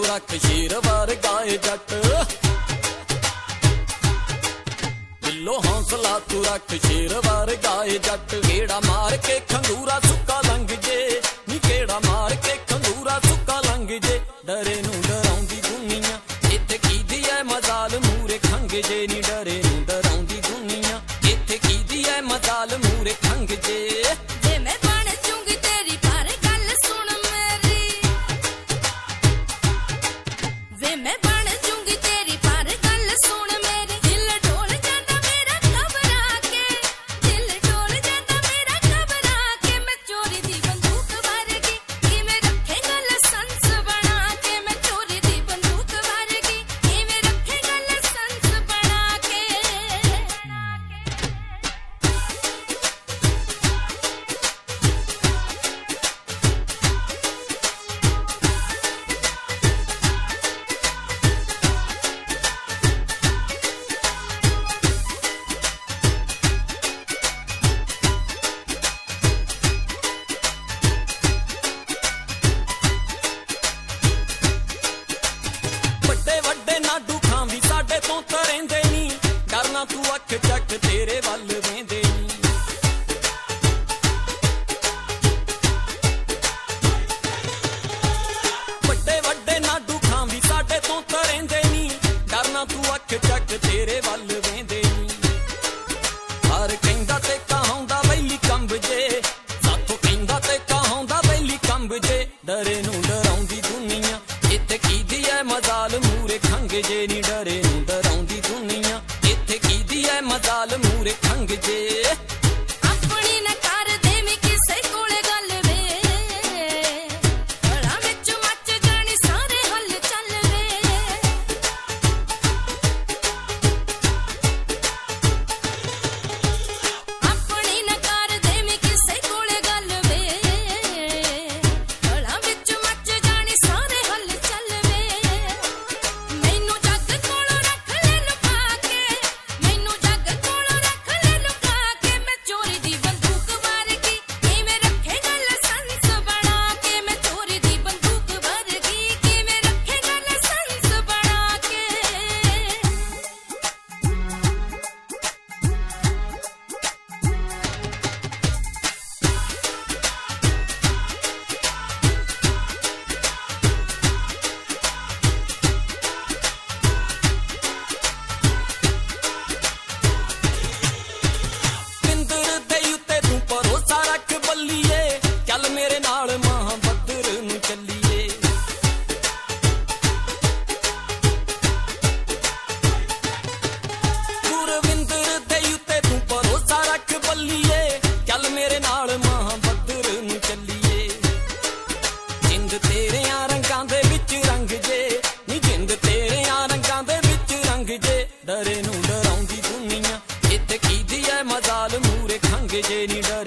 रख शेर वर्गाए जट, दिलो हौसला तू रख शेर वर्गाए जट। गेड़ा मार के खंगूरा सुक्का लंघ जे, नी गेड़ा मार के खंगूरा सुक्का लंघ जे। डरे नू डराउंदी दुनिया इत्थे कीदी ऐ मजाल मूरे खंघ जे, नी डरे नू डराउंदी दुनिया इत्थे कीदी ऐ मजाल मूरे खंघ जे। तू अख चक तेरे वल वेंदे नी, वड्डे वड्डे नाडू खां भी साडे तो तरेंदे नी। डरना तू अख चक तेरे वल वेंदे नी। हर कहंदा ते कहाउंदा वैली कंब जे, साथों कहंदा ते कहाउंदा वैली कंब जे। डरे नू डराउंदी दुनिया इत्थे कीदी ऐ मजाल मूरे खंघ जे, नी डरे नू डराउंदी दुनिया इत्थे कीदी ऐ मजाल मूरे खंघ जे। अपनी न कर देवी किसे कोले गल वे, गला विच मच जानी सारे हल चल वे। अपनी न कर देवी किसे कोले गल वे, गला विच मच जानी सारे हल चल वे। मैनू जग कोलों रख ले लुका के, मैनू जग कोलों रख ले लुका के। मैं चोरी दी बंदूक वर्गी किवें रखेगा लाइसेंस बना के, मैं चोरी दी बंदूक वर्गी किवें रखेगा लाइसेंस बना के। पिंदर दे उत्ते तू भरोसा रख बल्लीए, चल मेरे नाल महाबद्र नू चलीए। गुरविंदर दे उत्ते तू भरोसा रख बल्लीए, चल मेरे नाल महाबद्र नू चलीए। जिंद तेरे रंगां दे विच रंग जे, नी जिंद तेरे रंगां दे विच रंग जे। डरे नू डराउंदी दुनिया इत्थे कीदी ऐ मजाल मूरे खंघ जे, नी